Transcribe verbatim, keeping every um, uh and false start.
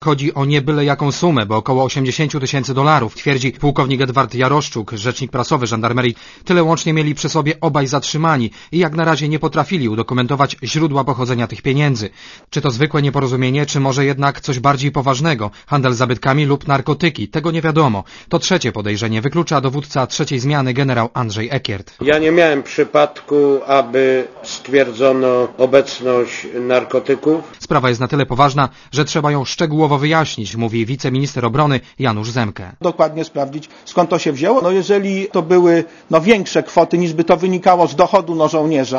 chodzi o nie byle jaką sumę, bo około osiemdziesiąt tysięcy dolarów, twierdzi pułkownik Edward Jaroszczuk, rzecznik prasowy żandarmerii. Tyle łącznie mieli przy sobie obaj zatrzymani i jak na razie nie potrafili udokumentować źródła pochodzenia tych pieniędzy. Czy to zwykłe nieporozumienie, czy może jednak coś bardziej poważnego, handel zabytkami lub narkotyki, tego nie wiadomo. To trzecie podejrzenie wyklucza dowódca trzeciej zmiany generał Andrzej Ekiert. Ja nie miałem przypadku, aby stwierdzono obecność narkotyków. Sprawa jest na tyle poważna, że trzeba ją szczegółowo wyjaśnić, mówi wiceminister obrony Janusz Zemke. Dokładnie sprawdzić, skąd to się wzięło. No jeżeli to były no, większe kwoty, niż by to wynikało z dochodu no, żołnierza,